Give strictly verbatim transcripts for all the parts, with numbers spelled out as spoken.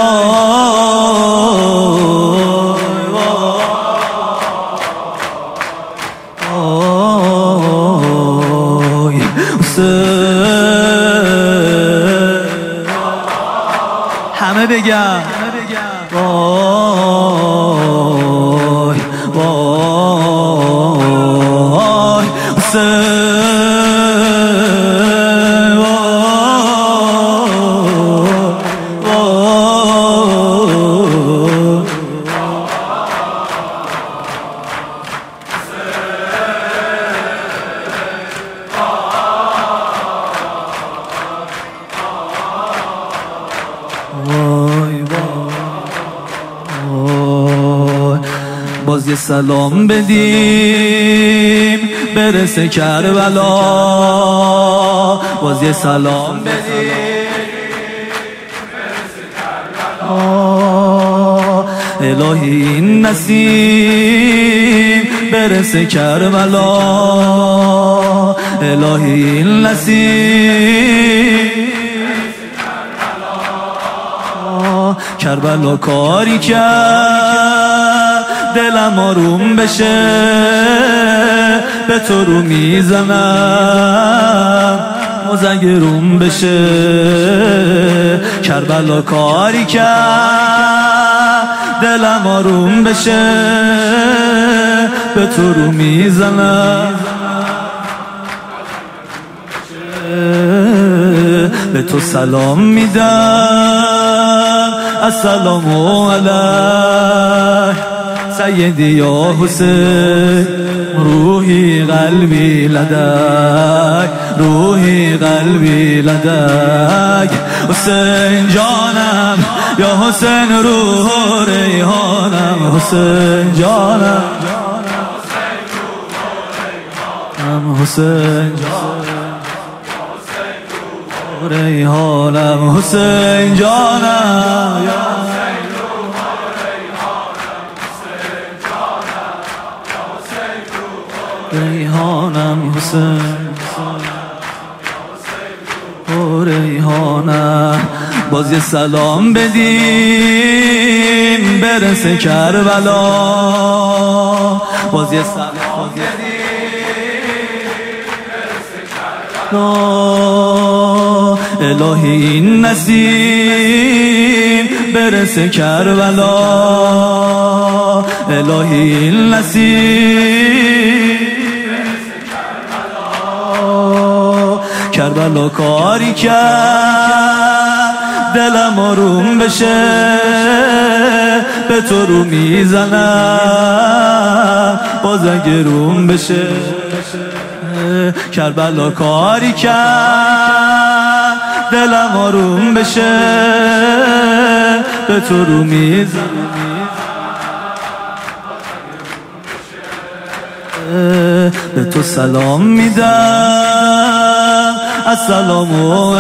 وای حسین همه بگم وای وای حسین وای وای باز یه سلام بدیم برسه کربلا، باز یه سلام بدیم برسه کربلا. الهی این نسیم برسه کربلا، الهی این نسیم کربلا کاری کرد دلم آروم بشه، به تو رو میزنم مزگرون بشه. کربلا کاری کرد دلم آروم بشه، به تو رو میزنم به تو سلام میدم السلام علیک سیدی یا حسین، روحی قلبی لدک، روحی قلبی لدک. حسین جانم یا حسین روح و ریحانم، حسین جانم حسین جانم ریحانم، حسین جانم ریحانم، حسین و ریحانم. باز یه سلام بدیم برسه کربلا، باز یه سلام بدیم برسه کربلا. الهی این نسیم برسه کربلا، الهی این نسیم کربلا کاری کرد دلم آروم بشه، به تو رو میزنم باز اگه روم بشه. کربلا کاری کرد دلم آروم بشه، به تو رو میزنم به تو سلام میدم السلام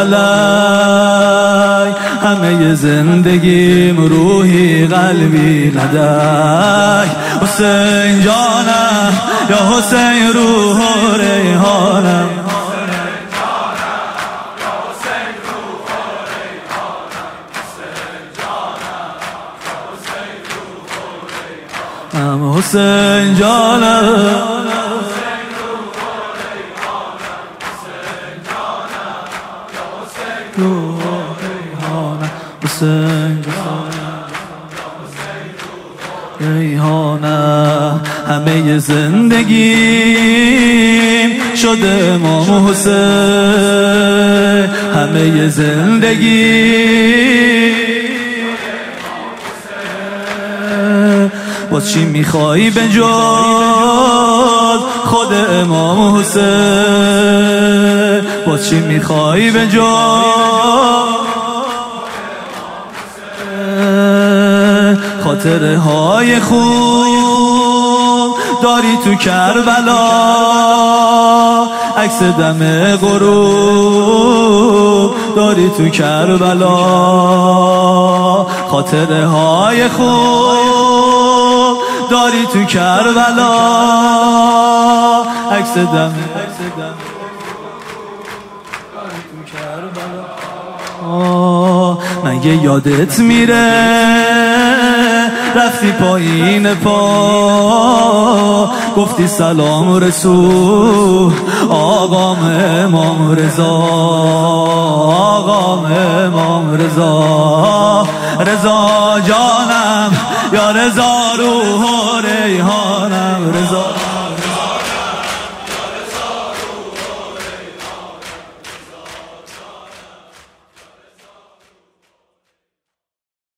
علیک همه زندگیم روحی قلبی ندک. حسین جانم یا حسین روح و ریحانم، حسین جانم حسین ریحانه. همه زندگیم شده امام حسین، همه زندگی باز چی میخوایی به جز خود امام حسین، باز چی میخوایی به جز خاطره های خوب داری تو کربلا، عکس دم غروب داری تو کربلا. خاطره های خوب داری تو کربلا، عکس دم مگه یادت میره رفتی پایین پا گفتی سلام رسول آقام امام رضا، آقام امام رضا، رضا جانم یا رضا روح و ریحانم رضا.